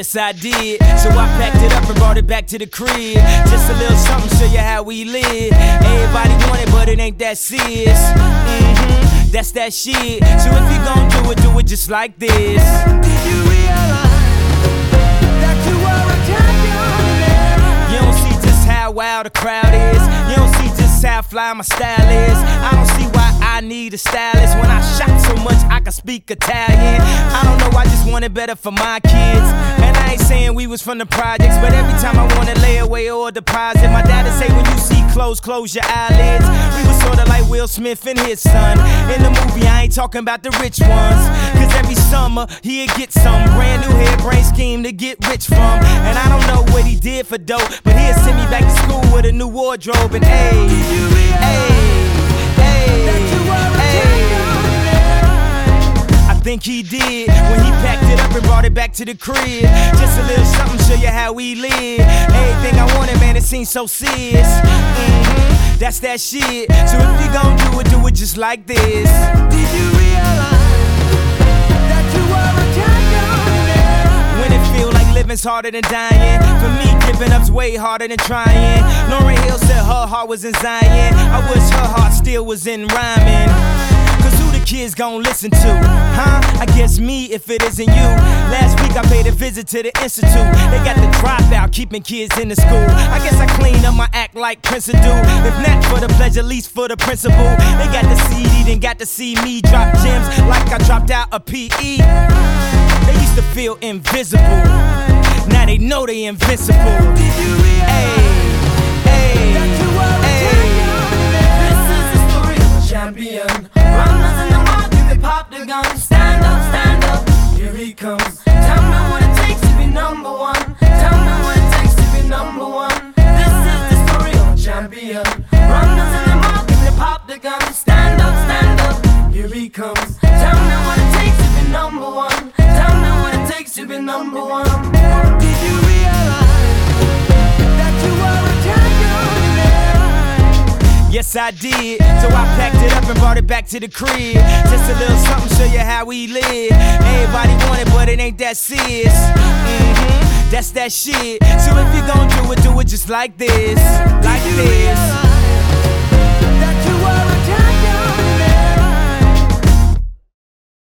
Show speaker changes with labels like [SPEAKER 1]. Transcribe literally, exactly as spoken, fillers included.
[SPEAKER 1] Yes, I did. So I packed it up and brought it back to the crib. Just a little something, show you how we live. Everybody want it, but it ain't that serious. Mm-hmm, that's that shit. So if you gon' do it, do it just like this.
[SPEAKER 2] Did you realize that you were a champion?
[SPEAKER 1] You don't see just how wild the crowd is. You don't see just how fly my style is. I don't see why I need a stylist. When I shot so much I can speak Italian. I don't know, I just want it better for my kids. And I ain't saying we was from the projects, but every time I wanna lay away or deposit, my dad'd say when you see clothes, close your eyelids. We was sorta like Will Smith and his son. In the movie I ain't talking about the rich ones, cause every summer he'd get some brand new hairbrain scheme to get rich from. And I don't know what he did for dope, but he'd send me back to school with a new wardrobe. And hey, hey, hey, hey, I think he did when he packed it up and brought it back to the crib. Just a little something, show you how we live. Everything I wanted, man, it seems so serious. Mm-hmm, that's that shit. So if you gon' do it, do it just like this.
[SPEAKER 2] Did you realize that you were a champion?
[SPEAKER 1] When it feel like living's harder than dying, for me giving up's way harder than trying. Lauryn Hill said her heart was in Zion. I wish her heart still was in rhyming. Cause who the kids gon' listen to? Huh? I guess me if it isn't you. Last week I paid a visit to the institute. They got the dropout keeping kids in the school. I guess I clean up my act like Prince would do. If not for the pleasure, at least for the principle. They got the C D, then got to see me drop gems like I dropped out a P E. They used to feel invisible, now they know they invincible.
[SPEAKER 2] Did you realize
[SPEAKER 1] Hey,
[SPEAKER 2] that you were a
[SPEAKER 1] hey,
[SPEAKER 2] champion? This is the story of a champion. Runners in the market, they pop the gun. Stand up, stand up, here he comes. Tell me what it takes to be number one. Tell me what it takes to be number one. This is the story of a champion. Runners in the market, they pop the gun. Stand up, stand up, here he comes. Tell me what it takes to be number one. Tell me what it takes to be number one. Did you realize that you were a champion?
[SPEAKER 1] yes I did. So I packed it up and brought it back to the crib. Just a little something, show you how we live. Everybody want it, but it ain't that serious. Mm-hmm, that's that shit. So if you gon' do it, do it just like this. Like this.